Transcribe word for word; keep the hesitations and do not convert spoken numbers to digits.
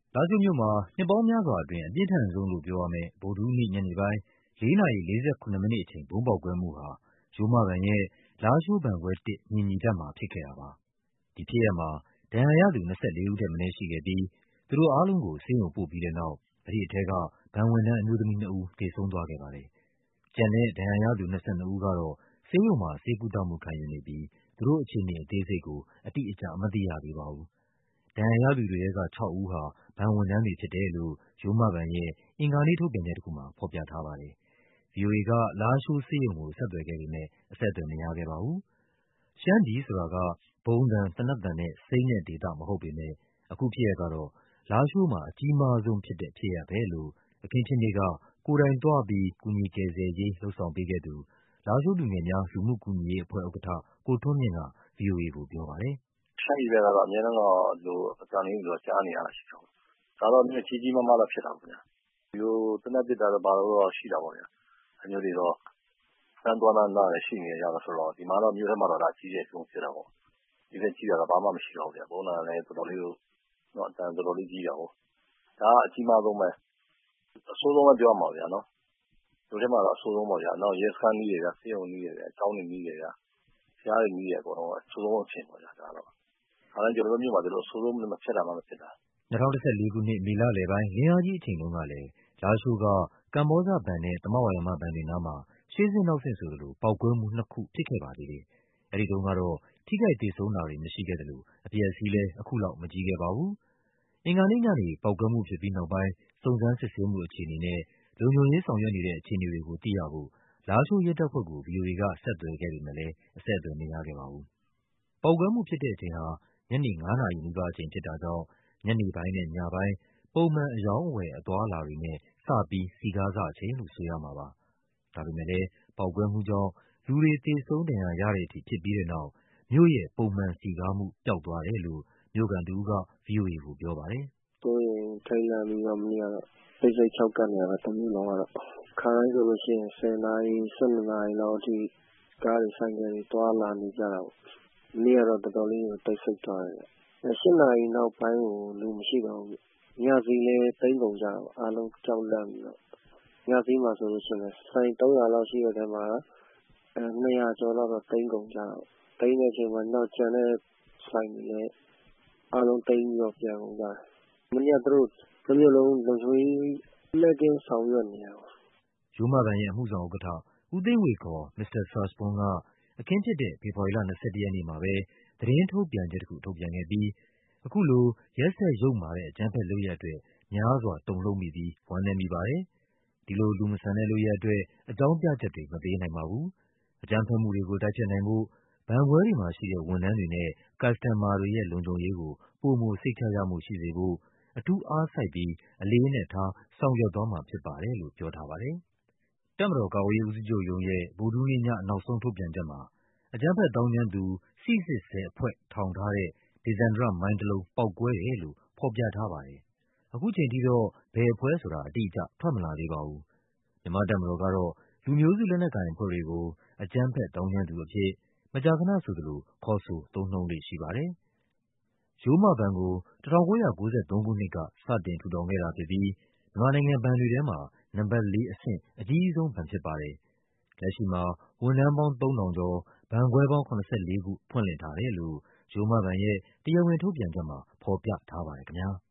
လားရှိုးမြို့မှာနှစ်ပေါင်းများစွာအတွင်းအပြင်းထန်ဆုံးလို့ပြောရမယ့်ဗုဒ္ဓဟူးနေ့ညနေပိုင်းလေးနာရီလေးဆယ့်ခုနှစ်မိနစ်အချိန်ဗုံးပေါက်ကွဲမှုဟာရိုးမဘဏ်ရဲ့လားရှိုးဘဏ်ခွဲတစ်မြင်ညီတပ်မှာဖြစ်ခဲ့တာပါ။ဒီဖြစ်ရပ်မှာဒဏ်ရာရသူ၂၄ဦးထက်မနည်းရှိခဲ့ပြီးသူတို့အားလုံးကိုဆေးရုံပို့ပြီးတဲ့နောက်အဲဒီအထဲကဘဏ်ဝန်ထမ်းအမျိုးသမီးနှစ်ဦးသေဆုံးသွားခဲ့ပါတယ်။ကျန်တဲ့ဒဏ်ရာရသူ၂၂ဦးကတော့ဆေးရုံမှာဆေးကုသမှုခံယူနေပြီးသူတို့အခြေအနေအသေးစိတ်ကိုအတိအကျမသိရသေးပါဘူး။ဒဏ်ရာရသူတွေထဲကခြောက်ဦးဟာဘဏ်ဝန်ထမ်းတွေဖြစ်တယ်လို့ရိုးမဘဏ်ရဲ့အင်္ဂါနေ့ထုတ်ပြန်ချက်တခုမှာဖော်ပြထားပါတယ်။ ဗွီအိုအေကလားရှိုးဆေးရုံကိုဆက်သွယ်ခဲ့ပေမဲ့အဆက်အသွယ်မရခဲ့ပါဘူး။ရှမ်းပြည်ဆိုတာကဗုံးသံ၊သေနတ်သံနဲ့စိမ့်တဲ့ဒေသမဟုတ်ပေမဲ့အခုဖြစ်ရပ်ကတော့လားရှိုးမှာအကြီးမားဆုံးဖြစ်တဲ့ဖြစ်ရပ်ပဲလို့အခင်းဖြစ်နေ့ကကိုယ်တိုင်သွားပြီးကူညီကယ်ဆယ်ရေးလုပ်ဆောင်ပေးခဲ့သူလားရှိုးလူငယ်များလူမှုကူညီရေးအဖွဲ့ဥက္ကဋ္ဌကိုထွန်းမြင့်ကဗွီအိုအေကိုပြောပါတယ်။“ရှမ်းပြည်ဘက်ကတော့အမြဲတမ်းတော့ဒီလိုအသံတွေကြားနေရတာရှိတာပေါ့။ဒါတော့ကြီးကြီးမားမားတော့ဖြစ်တာပေါ့ဗျာ။ဒီလိုသေနတ်ပစ်တာတို့ဘာတို့တော့ရှိတာပေါ့ဗျာ။အဲမျိုးတွေတော့စမ်းသွားတာလည်းရှိနေကြတာဆိုတော့ဒီမှာတော့မြို့ထဲမှာတော့ဒါအကြီးဆုံးဖြစ်တာပေါ့။ဒီထက်ကြီးတာတော့ဘာမှမရှိတော့ဘူးဗျာ။ဗုံးသံလည်းတော်တော်လေးကိုအသံတော်တော်လေးကြီးတာကို။ဒါကအကြီးမားဆုံးပဲ။အဆိုးဆုံးပဲပြောရမှာဗျာနော်။မြို့ထဲမှာတော့အဆိုးဆုံးပေါ့ဗျာ။နောက်ရဲစခန်းနီးတယ်ဗျာ။ဆေးရုံနီးတယ်ဗျာ။ကျောင်းတွေနီးတယ်ဗျာ။ဘုရားတွေနီးတယ်အကုန်လုံးအဆိုးဆုံးအချိန်ပေါ့ဗျာဒါကတော့။ဒါလည်းကျနော်တို့မြို့မှာဒီလိုအဆိုးဆုံးဖြစ်တာမှမဖြစ်တာ။ ”၂၀၁၄ခုနှစ်မေလလယ်ပိုင်းလင်းအားကြီးအချိန်တုန်းကလည်းလားရှိုးကကမ္ဘောဇဘဏ်နဲ့သမဝါယမဘဏ်တွေနားမှာရှေ့ဆင့်နောက်ဆင့်ဆိုသလိုပေါက်ကွဲမှုနှစ်ခုဖြစ်ခဲ့ပါသေးတယ်။အဲဒီတုန်းကတော့ထိခိုက်သေဆုံးတာတွေမရှိခဲ့သလိုအပျက်အစီးလည်းအခုလောက်မကြီးခဲ့ပါဘူး။အင်္ဂါနေ့ညနေပေါက်ကွဲမှုဖြစ်ပြီးနောက်ပိုင်းစုံစမ်းစစ်ဆေးမှုအခြေအနေနဲ့လုံခြုံရေးဆောင်ရွက်နေတဲ့အခြေအနေတွေကိုသိရဖို့လားရှိုးရဲတပ်ဖွဲ့ကိုဗွီအိုအေကဆက်သွယ်ခဲ့ပေမဲ့လည်းအဆက်အသွယ်မရခဲ့ပါဘူး။ပေါက်ကွဲမှုဖြစ်တဲ့အချိန်ဟာညနေငါးနာရီနီးပါးအချိန်ဖြစ်တာကြောင့်ညနေပိုင်းနဲ့ညပိုင်းပုံမှန်အရောင်းအဝယ်အသွားအလာတွေနဲ့စပြီးစည်ကားစအချိန်လို့ဆိုရမှာပါ။ဒါပေမဲ့လည်းပေါက်ကွဲမှုကြောင့်လူတွေသေဆုံးဒဏ်ရာရတဲ့အထိဖြစ်ပြီးတဲ့နောက်မြို့ရဲ့ပုံမှန်စည်ကားမှုပျောက်သွားတယ်လို့မြို့ခံတဦးကဗွီအိုအေကိုပြောပါတယ်။“စိုးရိမ်ထိတ်လန့်ပြီးတော့မနေ့ကတော့တိတ်ဆိတ်ခြောက်ကပ်နေရတယ်တမြို့လုံးကတော့။ခါတိုင်းဆိုလို့ရှိရင်ဆယ်နာရီ၊၁၂နာရီလောက်အထိကားတွေဆိုင်ကယ်တွေသွားလာနေကြတာပေါ့။မနေ့ကတော့တော်တော်လေးကိုတိတ်ဆိတ်သွားတယ်ဗျ။၈နာရီနောက်ပိုင်းကိုလူမရှိတော့ဘူး။ညဈေးလည်းသိမ်းကုန်ကြတာပေါ့အားလုံးကြောက်လန့်ပြီးတော့။ညဈေးမှာဆိုလို့ရှိရင်ဆိုင်သုံးရာလောက်ရှိတဲ့အထဲမှာနှစ်ရာကျော်လောက်တော့သိမ်းကုန်ကြတာပေါ့။သိမ်းတဲ့အချိန်မှာနောက်ကျန်တဲ့ဆိုင်တွေလည်းအားလုံးသိမ်းပြီးတော့ပြန်ကုန်ကြတယ်။မနေ့ကသူတို့တမြို့လုံးလုံခြုံရေးလှည့်ကင်းဆောင်ရွက်နေတာပေါ့။ ”ရိုးမဘဏ်ရဲ့အမှုဆောင်ဥက္ကဋ္ဌဦးသိန်းဝေခေါ်မစ္စတာဆာ့စ်ဘွန်းကအခင်းဖြစ်တဲ့ဖေဖော်ဝါရီလ၂၁ရက်နေ့မှာပဲသတင်းထုတ်ပြန်ချက်တခုထုတ်ပြန်ခဲ့ပြီးအခုလိုရက်စက်ယုတ်မာတဲ့အကြမ်းဖက်လုပ်ရပ်အတွက်များစွာတုန်လှုပ်မိပြီးဝမ်းနည်းမိပါတယ်။ဒီလိုလူမဆန်တဲ့လုပ်ရပ်အတွက်အကြောင်းပြချက်တွေမပေးနိုင်ပါဘူး။အကြမ်းဖက်မှုတွေကိုတိုက်ဖျက်နိုင်ဖို့ဘဏ်ခွဲတွေမှာရှိတဲ့ဝန်ထမ်းတွေနဲ့ customer တွေရဲ့လုံခြုံရေးကိုပိုမိုစိတ်ချရမှုရှိစေဖို့အထူးအားစိုက်ပြီးအလေးအနက်ထားဆောင်ရွက်သွားမှာဖြစ်ပါတယ်လို့ပြောထားပါတယ်။တပ်မတော်ကာကွယ်ရေးဦးစီးချုပ်ရုံးရဲ့ဗုဒ္ဓဟူးနေ့ညနောက်ဆုံးထုတ်ပြန်ချက်မှာအကြမ်းဖက်သောင်းကျန်းသူစိစစ်ဆဲအဖွဲ့ထောင်ထားတဲ့ဒေဇန္တရမိုင်းတစ်လုံးပေါက်ကွဲတယ်လို့ဖော်ပြထားပါတယ်။အခုချိန်ထိတော့ဘယ်အဖွဲ့ဆိုတာအတိအကျထွက်မလာသေးပါဘူး။မြန်မာ့တပ်မတော်ကတော့လူမျိုးစုလက်နက်ကိုင်အဖွဲ့တွေကိုအကြမ်းဖက်သောင်းကျန်းသူအဖြစ်မကြာခဏဆိုသလိုခေါ်ဆိုသုံးနှုန်းလေ့ရှိပါတယ်။ရိုးမဘဏ်ကို၁၉၉၃ခုနှစ်ကစတင်ထူထောင်ခဲ့တာဖြစ်ပြီးမြန်မာနိုင်ငံဘဏ်တွေထဲမှာနံပါတ်လေးအဆင့်အကြီးဆုံးဘဏ်ဖြစ်ပါတယ်။လက်ရှိမှာဝန်ထမ်းပေါင်းသုံးထောင်ကျော်ဘဏ်ခွဲပေါင်း၇၄ခုဖွင့်လှစ်ထားတယ်လို့ရိုးမဘဏ်ရဲ့တရားဝင်ထုတ်ပြန်ချက်မှာဖော်ပြထားပါတယ်ခင်ဗျာ။